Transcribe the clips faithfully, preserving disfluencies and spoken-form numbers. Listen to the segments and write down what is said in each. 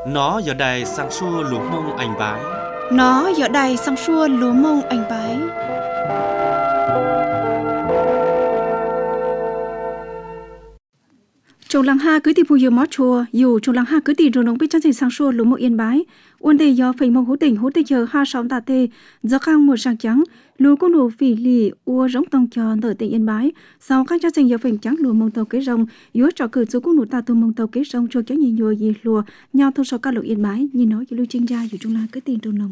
Nó giờ đây sang xua lúa mông anh bái. Nó giờ đây sang xua lúa mông anh bái. Trong làng ha cứ tìm phù yêu mót chùa, dù trong làng ha cứ tìm rồi nông biết chân thành sang xua lúa mông yên bái. Uốn đề do phình mông hú tỉnh hú tê chờ ha sáu tạ tê, do khang một sang trắng, lúa có nụ phì lì ua giống tông cho nở tỉnh yên bái. Sau các chân thành do phình trắng lúa mông tàu kế rồng, yếu trò cử số có nụ ta từ mông tàu kế rồng cho kéo nhìn nhùa gì lúa, nhau thông sau các lục yên bái, nhìn nói cho lưu trinh gia dù trong làng cứ tìm trong nông.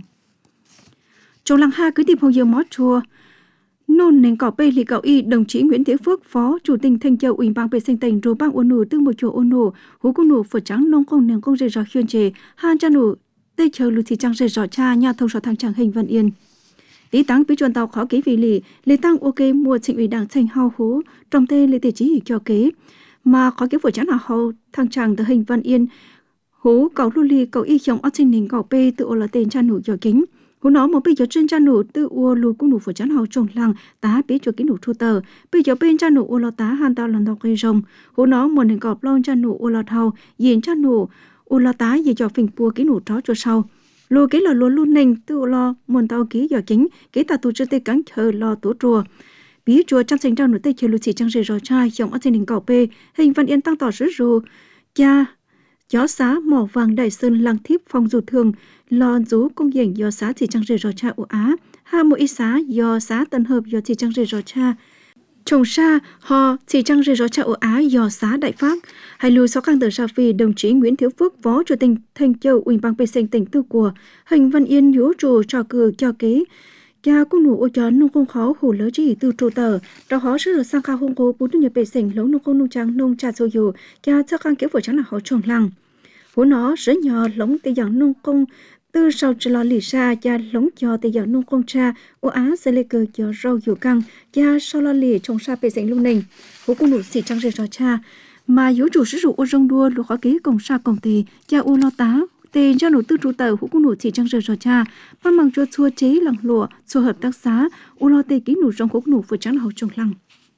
Trong làng ha cứ tìm phù yêu mót chùa. Nôn nền cỏ bê lì cậu y đồng chí Nguyễn Thế Phước, Phó Chủ tịch Thanh Châu Ủy ban vệ sinh tỉnh rồi bang ôn nụ tương một chỗ ôn nụ hú cô nụ phở trắng nông công nền công rời rõ khuyên chế han cha nụ tê chờ lụt thì trăng rời rõ cha nhà thông sở thang chẳng hình Văn Yên lý tăng bí chuẩn tàu khó ký vì lì lì tăng ok mua trình ủy đảng thành hao hú trong tê lì tê chỉ hiểu cho kế mà khó ký phở trắng nào hậu thang chẳng từ hình Văn Yên hú cậu lưu lì cậu y chồng ở trên nền cỏ bê tự ô là tên cha nụ cho kính. Hú nó một bây giờ trên cha nụ tư ua lù cũng nụ phở chán hậu trồng lăng tá biết cho cái nụ thu tờ bây giờ bên cha nụ ua lo tá han tao lần đầu cây rồng hú nó một nền cọp lon cha nụ ua lo thầu diện cha nụ ua lo tá về cho phình bùa cái nụ chó cho sau lù cái là lúa luôn nền tư lo một tao ký giờ chính cái ta tu chưa tê cắn chờ lo tổ chùa bí chùa trang sinh ra nụ tê chờ lù chỉ trang rề rò trai chồng ở trên nền cọp bê hình Văn Yên tăng tỏ sứ rù cha chó xá mỏ vàng đại sơn lăng thiếp phong dù thường lo rú công diễn do xã thị trang rề rò cha ủ á ha mỗi ít xã do xã Tân Hợp do thị trang rề rò cha trồng sa ho thị trang rề rò cha ủ á do xã Đại Pháp hay lưu sáu khang tờ sa phi đồng chí Nguyễn Thiếu Phước Phó Chủ tịch Thanh Châu Ủy ban vệ sinh tỉnh Tư của hình Văn Yên nhú trù trò cử cho kế cha cũng nụ ô chó nông công khó hủ lỡ chỉ từ trụ tờ đó họ sẽ được sang khao hông cố bút nhập vệ sinh lấu nông công nông trang nông trà sôi dù cha chắc khang kéo phổi trắng là họ trồng lăng của nó rất nhỏ lống tây dạng nông công từ sau chỉ lo lì xa cha lống cho tây dạng nông công cha ô á sẽ lê cờ cho rau dừa căng cha sau lo lì trồng sa vệ sinh luôn nền của cung nụ xì trăng rề cho cha mà yếu chủ sử dụng ô rong đua lúa khó ký công sa công tì cha ô lo tá tì cho nụ tư trụ tờ của cung nụ xì trăng rề cho cha ban bằng cho chua chế lằng lụa chua hợp tác xá ô lo tì ký nụ trong của nụ vừa trắng hậu trồng lăng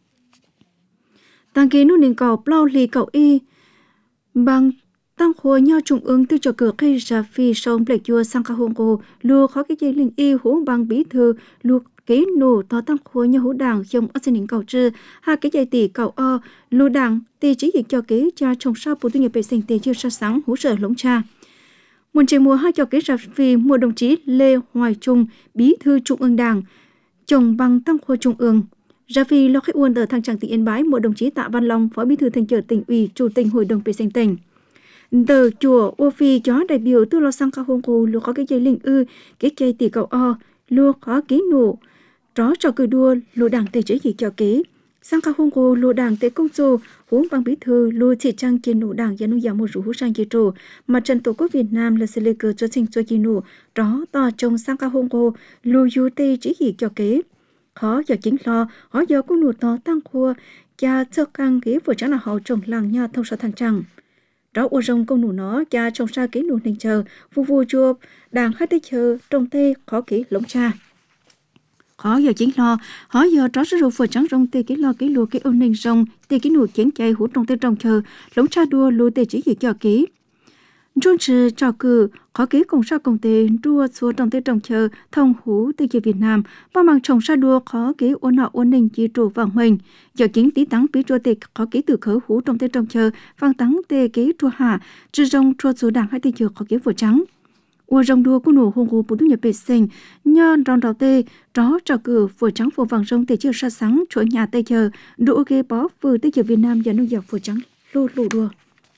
tăng ký nụ nền cỏ plau lì cậu y bằng tăng khối nhau trung ương từ cho cửa cây trà phi sông lệ chùa sang ca hông cô lùa khó cái dây linh y hú bằng bí thư lùa kế nổ to tăng khối nhau hú đảng trong ở trên đỉnh cầu trư hai cái dây tỷ cầu o lùa đảng tỷ chỉ dịch cho kế cha trồng sao bộ tư nghiệp vệ sinh tỷ chưa sa sáng hú sở lống cha muôn trời mùa hai cho kế trà phi mùa đồng chí Lê Hoài Trung bí thư trung ương đảng trồng bằng tăng khối trung ương Ra phi lo khách uôn ở thang tràng tỉnh Yên Bái mùa đồng chí Tạ Văn Long phó bí thư thành trưởng tỉnh ủy chủ tịch hội đồng vệ sinh tỉnh tờ chùa ô phi chó đại biểu tư lo sang ca hông cô lúa có cái dây linh ư cái cây tỷ cầu o lúa có ký nổ chó trò cử đua lúa đảng tề chế gì cho kế sang ca hông cô lúa đảng tề công chô huống bằng bí thư lúa chỉ trang trên nổ đảng và nuôi giảm một rủ hú sang chế trổ mặt trận tổ quốc Việt Nam là sẽ lê cờ cho sinh cho chi nổ chó to trồng sang ca hông cô lúa yu tề chế gì cho kế khó giờ chính lo khó giờ cũng nổ to tăng khua cha sơ căng ghế vừa chẳng là họ trồng làng nhà thông sở thằng trăng đó ô rong công nụ nó cha trồng sa kỹ nụ nền chờ vu vu chua đàng hát tê chờ trồng tê khó kỹ lống cha khó giờ chính lo khó giờ đó sẽ rồi vừa trắng rong tê kỹ lo kỹ lùa kỹ ôn nền rong tê kỹ nụ chén chay hú trồng tê trồng chờ lống cha đua lùa tê chỉ gì cho kỹ Trung trừ trò cử khó kỹ công sa công tê đua số trồng tê trồng chờ thông hú tê chờ Việt Nam bao mang trồng sa đua khó kỹ ôn nọ ôn nền chỉ trụ vàng mình giờ chính tí tắng bí chua tê khó kỹ từ khởi hú trồng tê trồng chờ vàng tắng tê kỹ chua hạ trừ rong chua số đảng hai tê chờ khó kỹ vừa trắng ua rong đua của nổ hùng hú bút nhập vệ sinh nhon rong đào tê đó trò cử vừa trắng vừa vàng rong tê chờ sa sáng chuỗi nhà tê chờ đũa ghê bó vừa tê chờ Việt Nam và nông dọc vừa trắng lù lù đua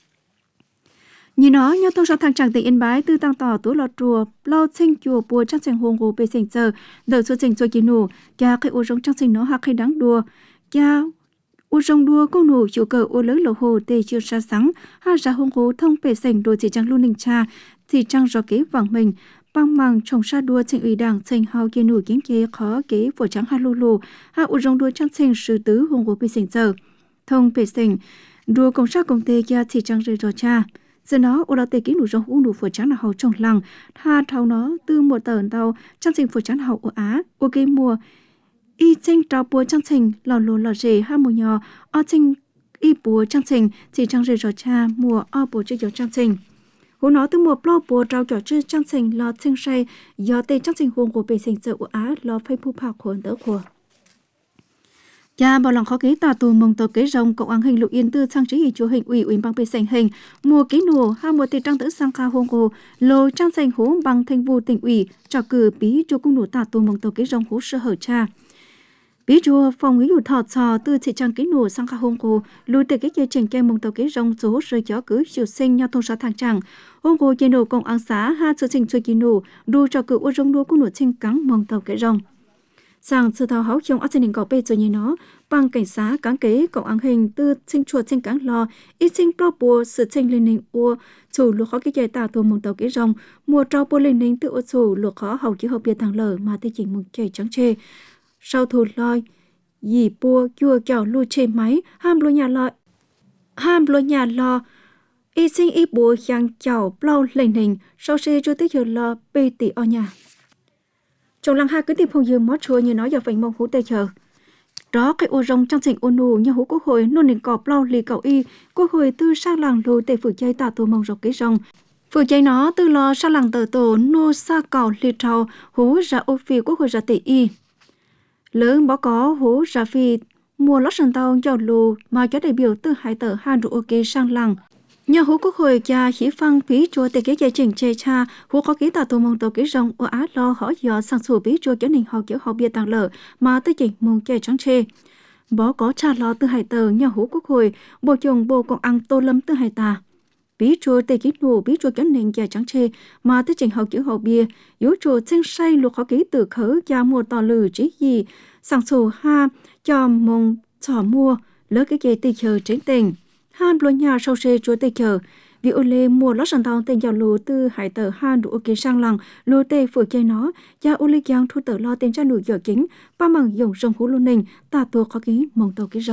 như nó nhau thông sau thang tràng tỉnh Yên Bái tư tăng tỏ túi lọt chùa lo sinh chùa bùa trang sinh hồn hồ bê sinh giờ đợi số sinh cho chị nụ cha cái ô rong trang sinh nó hạc hay đáng đùa cha ô rong đua con nụ chủ cờ ô lớn lỗ hồ tê chưa sa sáng ha ra hồn hồ thông bê sinh đồ chỉ trang luôn ninh cha thì trang do kế vàng mình băng màng trồng sa đua sinh ủy đảng sinh hào kia nụ kiến kế khó kế phổ trắng ha lô lô ha ô rong đua trang sinh sư tứ hồn hồ bê sinh giờ thông bê sinh đua công sát công tê cha thì trang rơi rồi cha giờ nó ô la tê kỹ nụ rong u nụ phở trắng là hậu trồng lằng tha thao nó từ một tờ tàu trang sinh phở trắng hậu ở Á ô kê mùa y sinh trao bùa trang sinh lò lô lò rề ha mùa nhỏ o sinh y bùa trang sinh chỉ trang rề rò cha mùa o bùa chơi gió trang sinh Hú nó từ một lo bùa trao cho chư trang sinh lo chân say do tê trang sinh huông của bề sinh sự của Á lo phê phú phạc khuẩn tớ khủa. Cha bảo lòng khó ký tà tù mong tờ kế rồng cộng án hình lục yên tư trang trí hình chúa hình ủy ủy bằng bề sành hình mùa ký nổ hai mùa tê trang tử sang ca huông cổ lô trang sành hố bằng thành vụ tỉnh ủy trò cử bí chúa cung nổ tà tù mong tờ kế rồng hố sơ hở cha. Bí chúa phòng ý dụ thọt sò từ thị trang ký nổ sang ca huông cổ lùi tê kế chế trình kê mong tờ kế rồng số rơi chó cứ chiều sinh nhau thông xã thang chẳng. Huông cổ chế nổ cộng án xá ha sự trình xuôi ký nổ đu trò cử ô rong đua cung nổ trình cắn mong tờ kế rồng. Sang sự thao háo trong ác sinh cỏ bê rồi như nó bằng cảnh sát cán kế cộng án hình từ sinh chuột sinh cán lo ít sinh pro bùa sự sinh lên ninh ua chủ lục khó cái chạy tà tù mong tàu kế rong mùa trao bùa lên ninh tự ô chủ lục khó hầu chỉ hậu biệt thằng lở mà tê chỉ mong chạy trắng chê sau thù loi dì bùa chua kẹo lui chê máy ham lùi nhà lo ham lùi nhà lo ít sinh ít bùa giang kẹo plau lên ninh sau xe cho tới giờ lo bê tỉ ở nhà trong làng hai cứ tìm phong dương mót chua như nói giờ phải mong hú tê chờ đó cái ô rong trong trình ô nù như hú quốc hội nôn nền cọp lau lì cậu y quốc hội tư sang làng lùi tê phủ chơi tà tổ mong rọc cái rong phủ chơi nó tư lo sang làng tờ tổ nô sa cào lì trào hú ra ô phi quốc hội ra tê y lớn bó có hú ra phi mua lót sân tàu giàu lù mà cho đại biểu từ hai tờ hai độ ok sang làng nhà hú quốc hội cha khí phăng phí chùa tê kế giải trình chê cha hú có ký tà tổ mong tàu kế rong ở á lo hỏi dò sang sổ phí chùa cho nên họ kiểu họ bia tàng lở mà tới trình mong chê trắng chê bó có cha lo từ hai tờ nhà hú quốc hội bộ chồng bộ còn ăn tô lâm từ hai tà phí chùa tê kế nụ phí chùa cho nên chê trắng chê mà tới trình họ kiểu họ bia yếu chùa chân say luộc khó ký từ khớ cha mua tò lử trí gì sang sổ ha cho mong trò mua lỡ cái chê tê chờ tránh tình han lô nhà sau xe chúa tê chờ vì ô lê mua lót sàn tàu tên giàu lô từ hải tờ han đủ ok sang làng lô tê phở chơi nó cha ô lê giang thu tờ lo tên cha nụ dở chính ba mằng dòng sông hú lô ninh ta tua khó ký mong tàu cái rong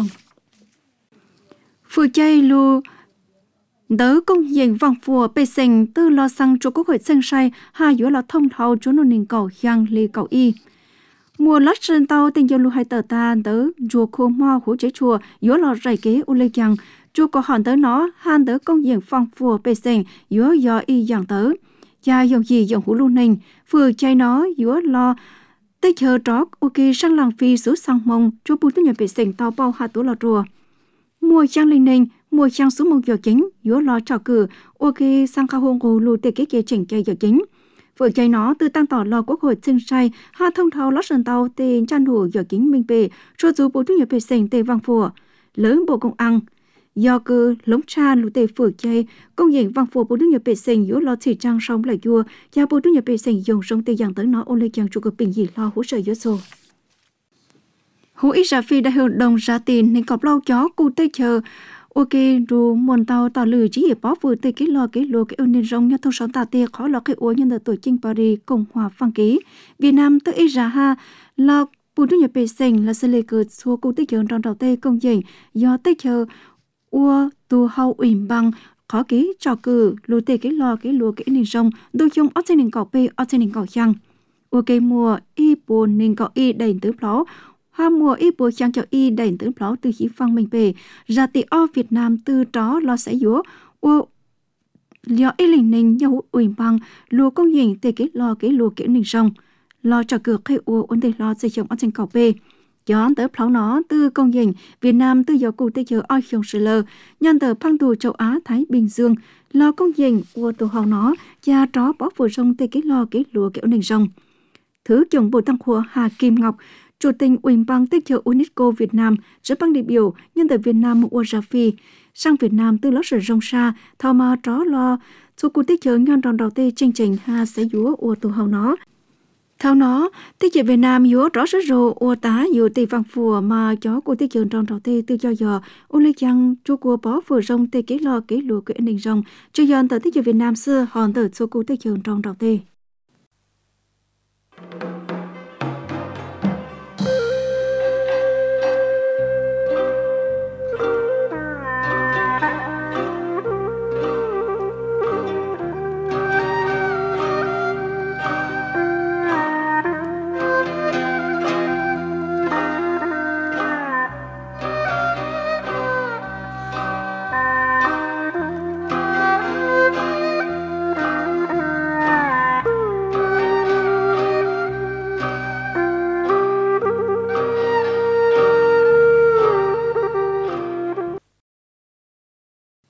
phở chơi lô đỡ công diện vòng phùa bê sình từ lo sang chúa quốc hội sân say hai giữa lo thông thầu chúa nô ninh cầu giang lì cầu y mua lót sàn tàu tên giàu lô hải tờ ta đỡ chùa khô mo hú chế chùa giữa lo rải kế ô lê giang chú có hỏi tới nó han tới công diện phong phùa bê sinh giữa do y dạng tới cha dòng gì dòng hữu lưu ninh vừa chạy nó giữa lo tới chờ trót ok sang làng phi số sang mông chú bùi tới nhà bê sinh tàu bao hạt tủ lò rùa mua trang linh ninh mua trang số mông giờ chính giữa lo trò cử ok sang cao hôn hồ lưu tê kế kế chỉnh chơi giờ chính vừa chạy nó từ tăng tỏ lo quốc hội chân say ha thông thao lót sân tàu tên chăn hủ giờ chính minh bề cho dù bùi tới nhà bê sinh tê vang phùa lớn bộ công ăn do cơ lống cha lũ tê phở chay công diện vang phổ bố đức nhập bể sinh yếu lo chỉ trang sông lại vua cha bố đức nhập bể sinh dùng sông tê dạng tới nó ôn lê chàng trụ cơ bình gì lo hỗ trợ yếu sổ hú ít ra phi đã hưởng đồng ra tiền nên cọp lau chó cụ tê chờ ok ru muôn tàu tàu lử chỉ hiệp bó vừa tê cái lo cái lùa cái ơn nên rong nhau thông sáu tà tê khó lo cái uống nhân ở tuổi chinh Paris Cộng hòa Phan ký Việt Nam tới ít ra ha lo bố đức nhập bể sinh là sẽ lê cờ xua cụ tê chờ trong đầu tê công diện do tê chờ ua tu hậu ủy bằng khó ký trò cử lùi tê cái lo cái lùa cái nền sông đôi chung ở trên nền cỏ pe ở trên nền cỏ chăng ua cây mùa y buồn nền cỏ y đầy tứ pló hoa mùa y buồn chăng cho y đầy tứ pló từ khí phăng mình về ra tì ở Việt Nam từ đó lo sẽ dúa ua liệu y lình nền nhau ủy bằng lùa công hình tê cái lo cái lùa cái nền sông lo trò cử khai ua ổn định lo xây dựng ở trên cỏ pe chọn tới pháo nó từ công dình Việt Nam từ giờ cụ tây chờ oi khiong sơ lơ nhân tờ phăng tù châu Á Thái Bình Dương lo công dình của tù hào nó cha tró bó vừa sông tây cái lo cái lúa kiểu nền sông thứ trưởng bộ tăng khua Hà Kim Ngọc chủ tịch ủy ban tây chờ UNESCO Việt Nam rất băng đại biểu nhân tờ Việt Nam mua ra phi sang Việt Nam từ lót sở rong xa thao mà tró lo số cụ tây chờ nhân đòn đầu tây chương trình ha sẽ dúa của tù hào nó theo nó, tiết chế Việt Nam yếu rõ rất rồi ô tá yếu tì vàng phùa mà chó của tiết trường trong đầu tê tư cho giờ ô lê chăng chú của bó phùa rong tê kế lo kế lùa kế nền rong chưa dần tới tiết chế Việt Nam xưa hòn tới số của tiết trường trong đầu tê.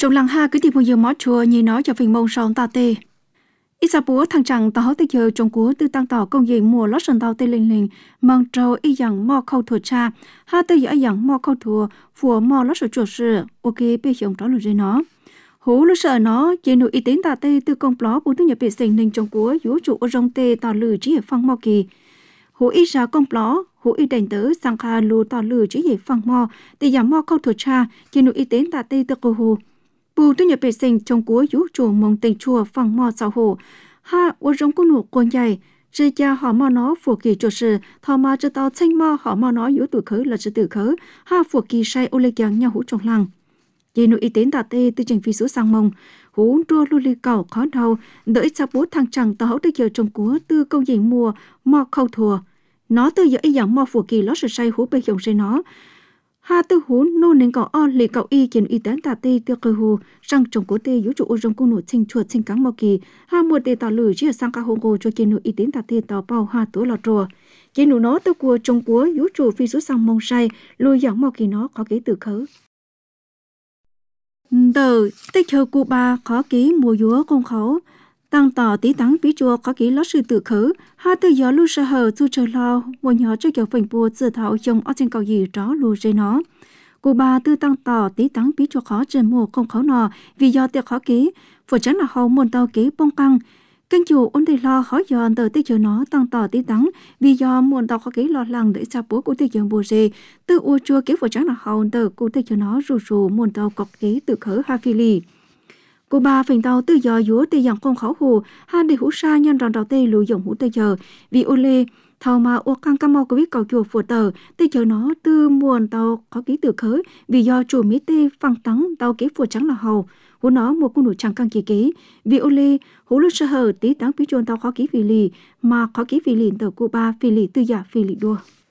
Trong làng ha cứ tìm một giờ mó chùa như nói cho phình mông sòng tà tê. Ít sa búa thằng chẳng tao tới giờ trong cúa tư tăng tỏ công gì mùa lót sần tao tê lên lên mang trâu y dạng mò khâu thua cha ha tới giờ dạng mò khâu thua phùa mò lót sờ chuột sờ ok bây giờ đó là gì nó hú lúc sợ nó chỉ nụ y tín tà tê từ công pló bún tư nhập bị sình nên trong cúa vũ trụ ở trong tê tao lử chỉ ở phăng mò kỳ hú y ra công pló hú y đành tớ sang kha lù tao lử chỉ ở phăng mò thì dạng mò khâu thua cha chỉ nụ y tín tà tê từ cô hù bù tư nhập bị sinh trong cúa vũ trụ mong tình chùa phẳng mò sao hồ ha ở trong cô nụ con dài chỉ cha họ mò nó phù kỳ cho sự thò mà cho tao tranh mò họ mò nó vũ tuổi khứ là sự tự khứ ha phù kỳ say ô lê giang nhau hú trong lăng chỉ nụ y tín tà tê từ trình phi số sang mông hú trua lưu ly cầu khó đau đợi cha bố thằng chẳng tao tới giờ trong cúa tư công gì mùa mò khâu thùa nó từ giờ y dạng mò phù kỳ lót sự say hú bê dòng say nó ha tư hú nô nên cậu o lì cậu y kiến y tán tà tê tiêu cơ hù sang trong cố tê vũ trụ ô trong cung nổ sinh chuột sinh cắn mò kỳ ha mua tê tàu lử chỉ sang ca hô cô cho kiến nụ y tín tà tê tàu bao ha túa lọt rùa kiến nụ nó tư cua trong cúa vũ trụ phi số sang mông say lùi dạng mò kỳ nó có ký từ khứ tờ tích chờ cụ ba có ký mùa dúa công khẩu tăng tỏ tí tắng bí chùa có ký lót sư tự khứ ha tư gió lưu sơ hờ du chờ lo một nhỏ cho kiểu phình bùa dự thảo trong ở trên cầu gì đó lùi dây nó cụ bà tư tăng tỏ tí tắng bí chùa khó trên mùa công khẩu nọ vì do tiệc khó ký phổ chắn là hầu muôn tàu ký bông căng kênh chủ ôn đề lo khó giòn tờ tích chờ nó tăng tỏ tí tắng vì do muôn tàu khó ký lo lắng để xa bố của tích chờ bùa dê tư ua chua ký phổ chắn là hầu tờ cụ tích chờ nó rù rù muôn tàu cọc ký tự khứ ha phi lì cô ba phình tàu tư giờ dúa tê dạng công khẩu hù ha đi hú sa nhân ròn đầu tê lùi dòng hú tê giờ vì ô lê thầu mà ô căng cam mau có biết cầu chùa phổ tờ tê chờ nó tư muôn tàu có ký tự khới vì do chủ mỹ tê phăng tắng tàu ký phổ trắng là hầu hú nó một cung nụ chẳng căng kỳ ký vì ô lê hú lúc sơ hờ tí tắng bí chuồn tàu khó ký vì lì mà khó ký vì lì tờ cô ba vì lì tư giả vì lì đua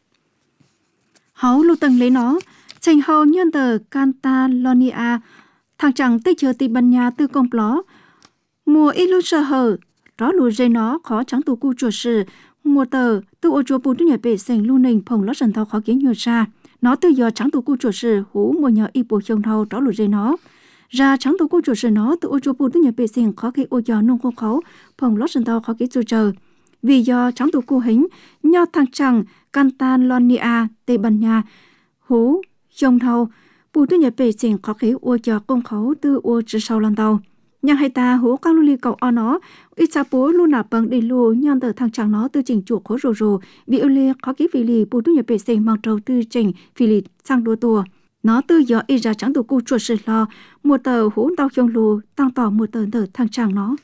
hấu lô tầng lấy nó tranh hầu nhân tờ Catalonia thằng chẳng tê chờ tì ban nhà tư công pló mùa ít lúc sơ hở đó lùi dây nó khó trắng tù cu chuột sự mùa tờ tư ô chùa bù tư nhà bể sành lưu nình phồng lót sần thao khó kiến nhiều ra nó tư giờ trắng tù cu chuột sự hú mùa nhỏ y bù chông thao đó lùi dây nó ra trắng tù cu chuột sự nó tư ô chùa bù tư nhà bể sành khó cái ô giò nông khô khấu phồng lót sần thao khó kiến chu chờ vì do trắng tù cu hính nho thằng chẳng Catalonia tây ban nha hú chông thao bù tư nhà bể sành khó cái ô giò công khấu tư ô chữ sau lần tàu nhang hai ta hú các lưu ly cầu o nó ít sa bố lu nạp bằng đi lu nhang tờ thằng chàng nó tư chỉnh chuột khối rồ rồ bị ưu lê khó ký vì lì bù tư nhập bể sành mang trâu tư chỉnh vì lì sang đua tua nó tư gió y ra trắng tù cu chuột sự lo một tờ hú tao trong lù tăng tỏ một tờ tờ thằng chàng nó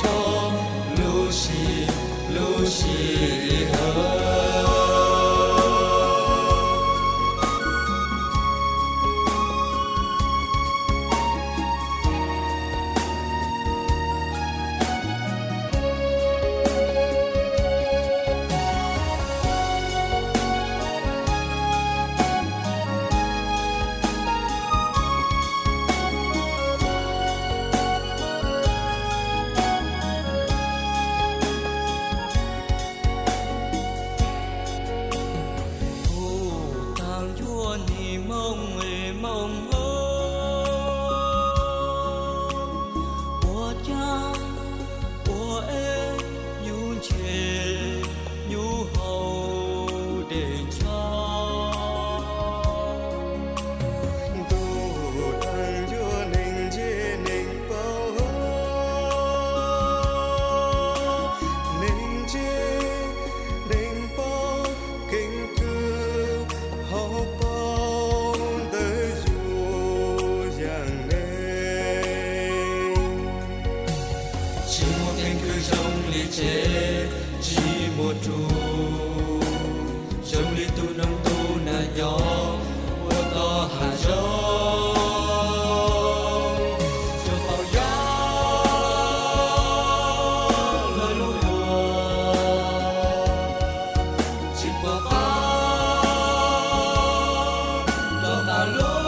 Lucy, Lucy, her. kinh cứ trong ly chế chỉ một tru trong ly tu nông tu na gió ô to hà gió cho bao gió lời lúa chỉ qua phá cho ta lúa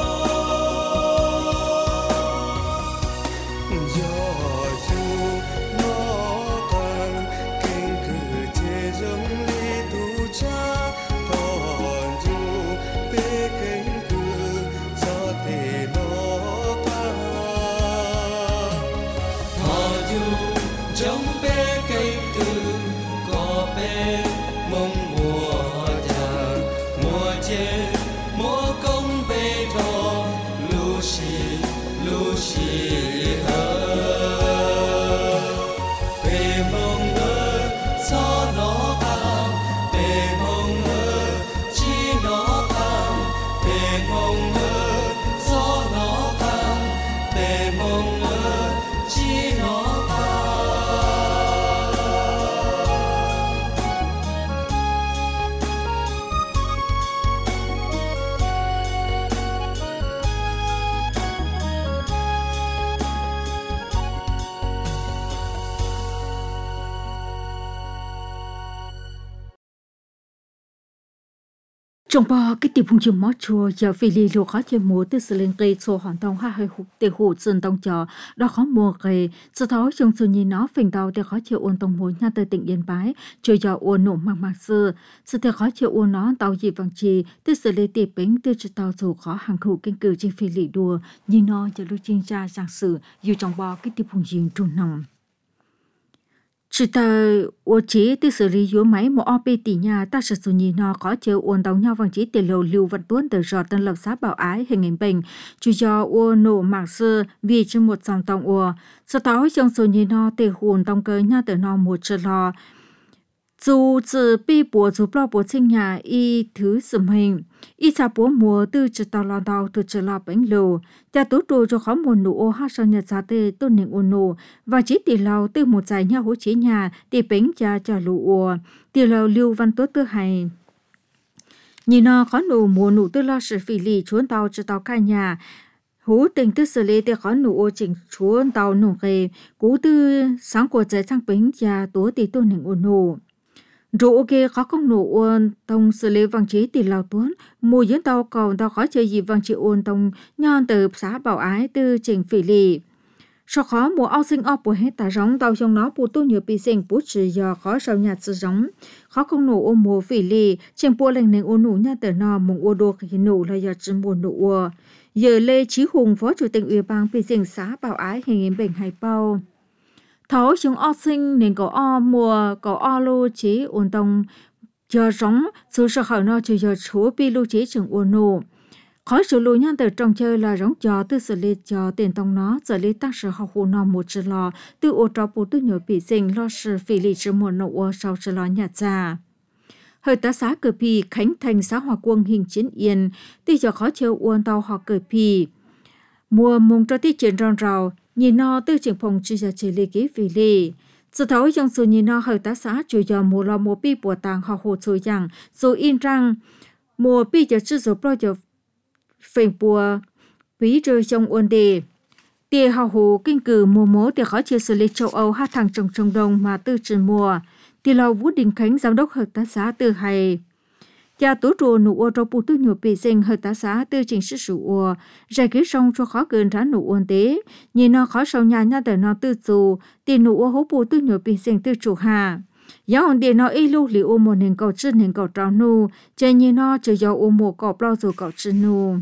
trong bê cây từ có bê mong mùa già mùa chê mùa công bê trò lu xì lu xì hơ bê mong ơ gió nó cao bê mong ơ chi nó cao bê mong ơ gió nó cao bê mong ơ chi nó trong bao cái tiệm phong chim mót chùa giờ phi lì lúa khó chơi múa từ sự lên cây số hoàn tông hai hai hụt từ hụt dân tông chợ đó khó mua cây sau đó trong số nhìn nó phình đầu để khó chơi ôn tông múa nhà từ tỉnh Yên Bái chơi giờ ôn nổ mặc mặc xưa sự để khó chơi ôn nó tàu gì vàng trì từ sự lên tiệm bánh từ chỉ tàu dù khó hàng khẩu kinh cử trên phi lì đùa nhìn nó giờ lúc chuyên gia giảng sử dù trong bao cái tiệm phong chim trung nòng chỉ tờ ô chế từ xử lý yếu máy một ô pê tỷ nhà ta sẽ dùng nhìn nó có chơi ôn đóng nhau vàng chế tiền lầu lưu vận tuấn từ giọt tân lập xã bảo ái hình ảnh bình chủ do ô nổ mạng xưa vì trên một dòng tông ô sau đó trong số nhìn nó tề hồn tông cơ nhà từ nó một trở lò dù chỉ bị bùa dù bao bùa sinh nhà y thứ sầm hình y cha bùa mùa từ chỉ tàu lò tàu từ chỉ lò bánh lầu cha tú trù cho khó mùa nụ ô hát sang nhật sa tê tôn nền ô nụ và chỉ tỷ lầu từ một giải nhà hỗ chế nhà tỷ bánh cha cha lụ ô tỷ lầu lưu văn tốt tư hay nhìn nó khó nụ mùa nụ tư lo sự phỉ lì chuốn tàu chỉ tàu cả nhà hú tình tư xử lý để khó nụ ô chỉnh chuốn tàu nụ kề cú tư sáng của giải sang bánh cha tú tỷ tôn nền ô nụ rồi ok khó không nổ ôn tông xử lý vàng chế tỷ lào tuấn mùa diễn tàu cầu tàu khó chơi gì vàng chế ôn tông nhon từ xã bảo ái từ trình phỉ lì sau khó mùa ao sinh ao bùa hết tả giống tàu trong nó bùa tu nhiều bị sinh bút trừ do khó sau nhạt sự giống khó không nổ ôn mùa phỉ lì trình bùa lệnh nền ôn nụ nha từ nò mùng ô đô khi nụ là do chân mùa nụ ua giờ Lê Chí Hùng phó chủ tịch ủy ban bị sinh xã bảo ái hình hình bệnh hải bao thấu chúng o sinh nên có o mùa có o lô chế ôn tông giờ giống số sở khẩu nó chỉ giờ số pi lô chế trường ôn nô khỏi số lô nhân từ trong chơi là giống cho từ xử lý cho tiền tông nó xử lý tác sở học hồ nó một chữ lò từ ô trò bù từ nhiều bị sinh lo sự phỉ lì chữ một nô ô sau chữ lò nhạt ra hơi tá xã cờ pì khánh thành xã hòa quân hình chiến yên từ giờ khó chơi ôn tàu họ cờ pì mùa mùng cho tiết chiến rong rào nhìn nó từ trường phòng chỉ ra chỉ lý ký vì lý sự thấu trong số nhìn nó hơi tá xã chủ giờ mùa lo mùa bi bùa tàng họ hồ chủ rằng rồi in rằng mùa bi giờ chưa rồi bao giờ phèn bùa bí rơi trong ôn đề tiền họ hồ kinh cử mùa mố để khó chia xử lý châu Âu hát thằng trồng trồng đồng mà từ trường mùa tiền lâu Vũ Đình Khánh giám đốc hợp tác xã từ hay cha tú trù nụ ô trâu bù tư nhiều bị sinh hợp tác xã từ trình sự sủ ô giải quyết xong cho khó gần rán nụ ôn tế nhìn nó khó sau nhà nhà đời nó tư dù tiền nụ ô hố bù tư nhiều bị sinh từ chủ hà giáo hồn điện nó y lưu li ô một nền cầu chân nền cầu trao nụ chơi nhìn nó chơi do ô mùa cọp lo dù cầu chân nụ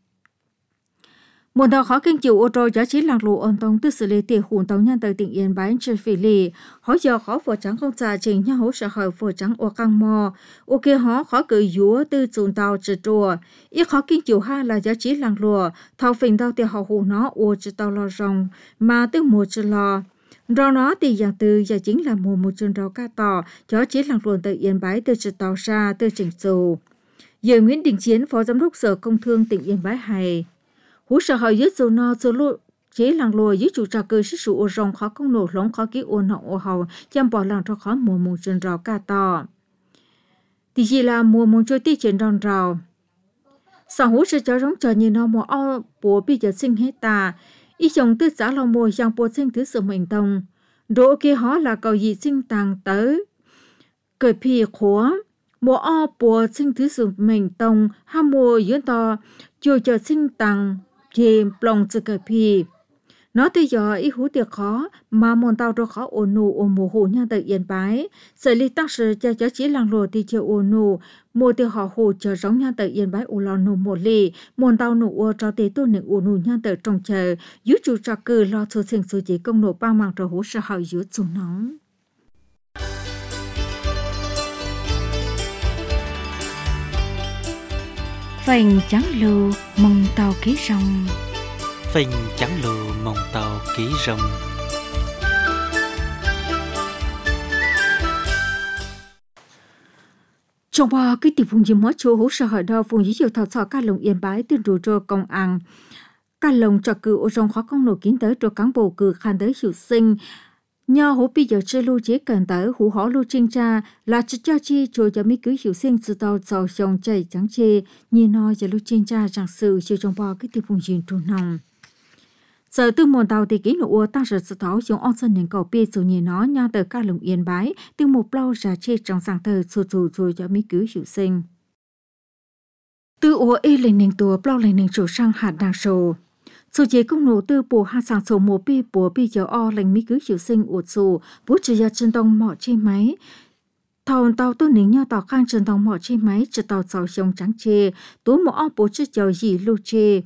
một đầu khó kinh chịu ô tô giá trị lạc lộ ôn tông từ xử lý tiền hùn tông nhân từ tỉnh Yên Bái trên phỉ lì hỏi giờ khó phổ trắng không trả trình nhau hỗ trợ hỏi phổ trắng ô căng mò ô kia họ khó cử dúa từ chùn tàu trừ trùa ít khó kinh chịu ha là giá trị lạc lộ thao phình tàu tiền họ hù nó ô trừ tàu lo rồng mà từ mùa trừ lo rau nó thì dạng từ giờ chính là mùa một chân rau ca tỏ giá trị lạc lộ từ Yên Bái từ trừ tàu xa từ chỉnh dù giờ Nguyễn Đình Chiến phó giám đốc sở công thương tỉnh Yên Bái hay hú sở hỏi dứt dù nó dù lụ chế làng lùa dưới chủ trò cơ sức sự ô rong khó công nổ lóng khó ký ô nọ ô hầu chăm bỏ làng cho khó mùa mùa chân rào ca to. Thì chỉ là mùa mùa trôi tí trên đòn rào. Sau hú sẽ cho rong chờ nhìn nó mùa ao bố bị giờ sinh hết ta. Ý chồng tư xã lòng mùa dàng bố sinh thứ sự mình tông. Đỗ kia họ là cầu gì sinh tàng tới. Cởi phì khóa. Mùa ao bố sinh thứ sự mình tông. Hà mùa dưỡng to. Chùa chờ sinh tàng. Chìm lòng sự cởi phì. Nó tới giờ ý hú tiệc khó. Mà môn tao rồi khó ổn nụ ổn mùa hủ nha tự yên bái. Sở lý tác sự cho cho chỉ làng lùa thì chưa ổn nụ. Mùa tiệc họ hủ chờ giống nha tự yên bái ổ lò nụ một lì. Môn tao nụ ổ cho tế tu nịnh ổ nụ nha tự trong chờ. Dũ chủ trò cử lo số sinh số chỉ công nụ bao mạng rồi hú sở hỏi dũ chủ nóng. Phành trắng lưu mong tàu ký rong. Phình trắng lù mong tàu ký rồng. Trong ba cái tiệp vùng dìm hóa chỗ hỗ trợ hỏi đo vùng dĩ dụ thảo sọ ca lồng yên bái tên rủ rô công ăn. Ca lồng cho cử ô rong khó công nổ kín tới rồi cán bộ cử khăn tới hiệu sinh. Nhờ hỗ bây giờ chơi lưu chế cần tới hủ hó lưu trinh tra là chất cho chi rồi cho mấy cứ hiệu sinh sự tàu giàu dòng chảy trắng chê. Nhìn nói cho lưu trinh tra rằng sự chiều trong ba cái tiệp vùng dìm trù nòng. Sở tư môn tàu thì kỹ nụ ua tăng rực sự tháo dùng ôn sân nền cầu bia dù nhìn nó nhau từ ca lồng yên bái từ một lâu ra chê trong sáng thờ sù sù rồi cho mấy cứ hiệu sinh. Tư ua y lên nền tùa bao lên nền chủ sang hạt đàng sổ. Dù chế công nổ tư bùa hạ sáng sổ mùa bì bùa bì dấu o lên mấy cứ hiệu sinh ụt sù bố chỉ ra chân tông mọ chê máy. Thầu tàu tôi nính nhau tàu khang chân tông mọ chê máy chỉ tàu sầu sông trắng chê tú mọ o bố chỉ dấu gì lưu chê.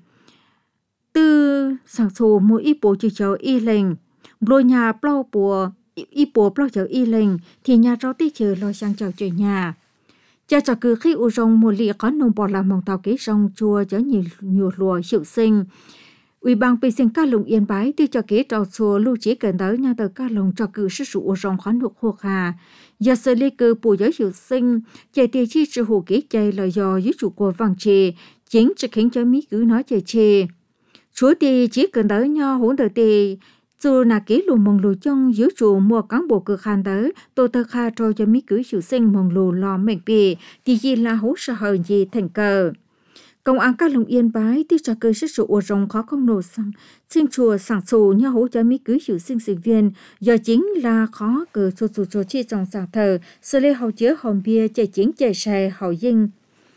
Từ sáng sổ mỗi y bố chỉ cháu y lệnh, lôi nhà bao bùa, y bố bao cháu y lệnh, thì nhà rau tí chờ lo sang cháu chơi nhà. Cha cho cứ khi u rong một lì có nông bò làm mong tàu kế rong chua cho nhiều nhiều lùa hiệu sinh. Ủy ban bị sinh ca lồng yên bái tiêu cho kế trò xua lưu chế cần tới nhà tờ ca lồng cho cứ sức u rong khoán thuộc khô hà. Giờ xử lý cư bù giới hiệu sinh, chạy tiền chi sự hồ kế chạy là do dưới chủ của vàng chê, chính trực khiến cho mỹ cứ nói chạy chê. Chúa thì chỉ cần tới nhau hỗn đợt thì dù là kế lù mong lù trong dưới chủ mua cán bộ cực hàn tới tôi tơ kha cho cho mỹ cứ hiệu sinh mong lù lo mệnh bì thì gì là hỗ trợ hờ gì thành cờ. Công an các lồng yên bái tiêu trả cơ sức sự ổ rồng khó không nổ sang xin chùa sảng sù nhau hỗ trợ mỹ cứ hiệu sinh sinh viên giờ chính là khó cờ sù sù sù chi trong sảng thờ xử lý hậu chứa hồng bia chạy chính chạy xài hậu dinh.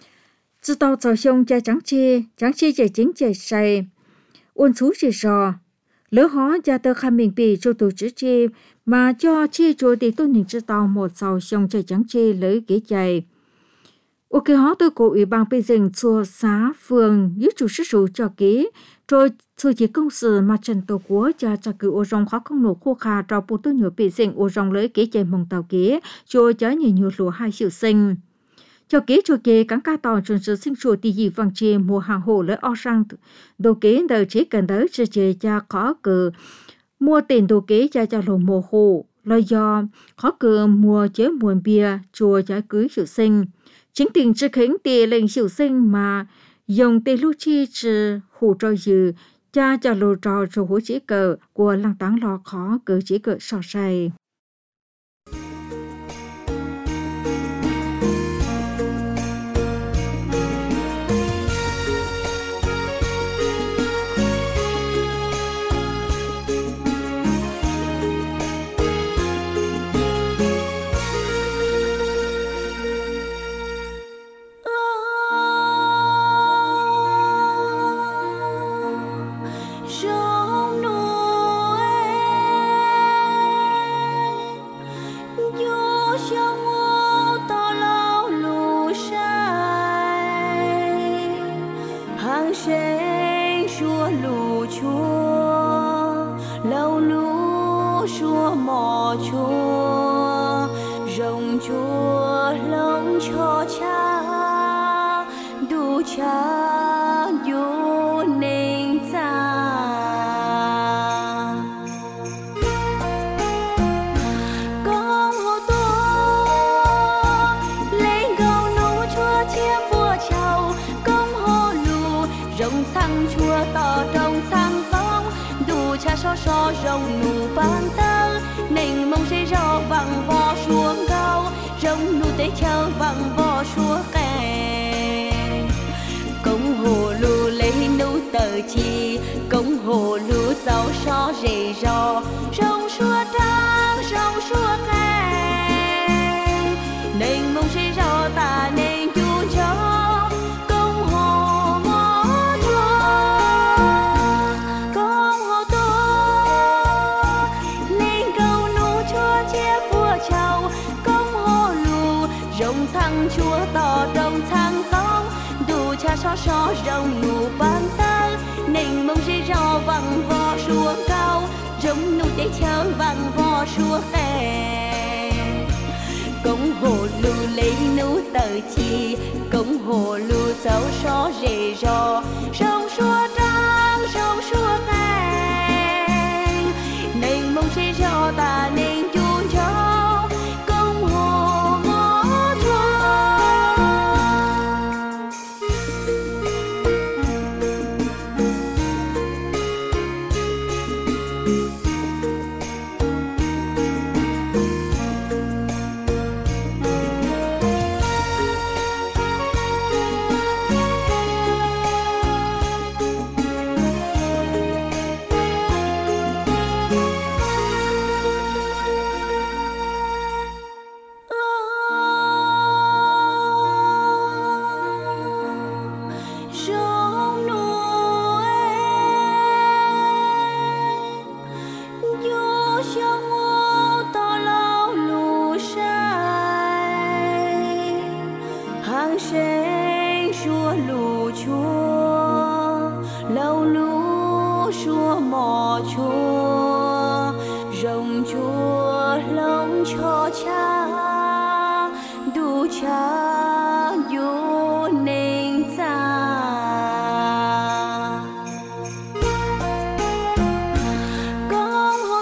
Dù tàu tàu sông chạy trắng chê trắng chê chạy chính chạy xài. Ôn chú chỉ rò, lỡ hó gia tơ khăn mình bì cho tổ chức chê mà cho chê chúa thì tôi nhìn cho tàu một sầu sông chạy trắng chê lấy ghế chạy. Ok hó tôi cổ ủy ban bì dình chùa xá phường dưới chủ sức rủ cho kế rồi sự chỉ công sự mà trần tổ quốc cho cho cử ô rong khó không nổ khô khà cho bộ tôi nhớ bì dình ô rong lấy ghế chạy mong tàu kế cho cho nhiều nhiều lúa hai triệu sinh. Cho kế cho kế cắn ca tàu chuẩn sự sinh chùa thì gì vàng chê mùa hàng hồ lấy o sang đồ kế đời chế cần tới chế chế cha khó cử mua tiền đồ kế cha cha lồ mùa hồ là do khó cử mua chế muôn bia chùa cho cưới hiệu sinh chính tiền chế khánh tiền lệnh hiệu sinh mà dùng tiền lưu chi trừ hủ cho dư cha cha lồ trò cho hỗ chế cờ của làng táng lo khó cử chế cờ sò say. Rồng sang chua tỏ trong sang tông đủ sẽ rò vàng vò xuống cao rồng nụ tê chờ vàng vò xuống kèn công hồ lù lấy nụ tờ chi công hồ lù giàu so rề rò rồng xua trăng rồng xua kèn nên mong sẽ rò ta nên chu cho công hồ mó chua công hồ to nên câu nụ chua chia vua chào công hồ lù rồng thăng chua to rồng thăng tông đủ cha so so rồng nụ ban tơ nên mong sẽ rò vàng vò xuống cao rồng nụ tê chờ vàng vò xuống kèn công hồ lù lấy nụ tờ chi công hồ lù cháu so rề rò rồng xua trăng rồng xua kèn nên mong sẽ rò ta nên chu cho công hồ mó chua rồng nụ vô cho ngô to lâu lù sai hàng sen xua lù chua lâu lù xua mò chua rồng chua lông cho cha đủ cha vô nên cha công hồ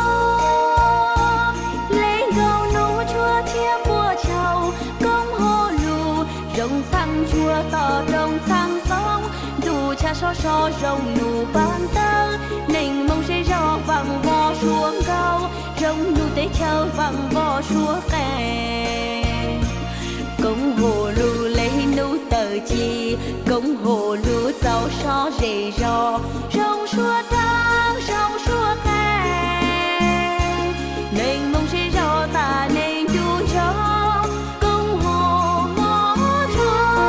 to lấy câu nụ chua chia vua chào công hồ lù rồng thăng chua to rồng thăng tông đủ cha so so rồng nụ ban tơ nên mong sẽ rò vàng vò xuống cao rồng nụ tê chờ vàng vò xuống kèn công hồ lù lấy nụ tờ chi công hồ lù giàu so rề rò rồng xua trăng rồng xua kèn nên mong sẽ rò ta nên chu cho công hồ mó chua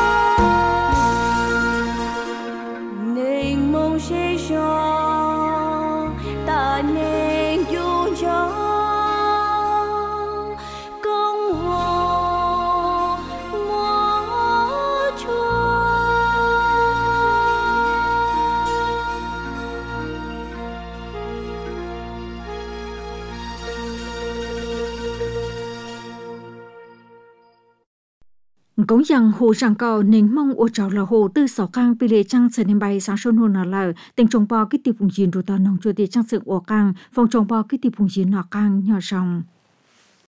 nên mong sẽ rò ta nên chu cho công hồ mó chua. Cũng rằng hồ rằng cầu nên mong ô trào là hồ tư sáu cang bị lệ trăng sẽ nên bay sáng sớm hồn nào là tình trồng bao cái tiệp phùng chiến rồi tao nông chua tiệp trăng sự ô cang phòng trồng bao cái tiệp phùng chiến nọ cang nhỏ rồng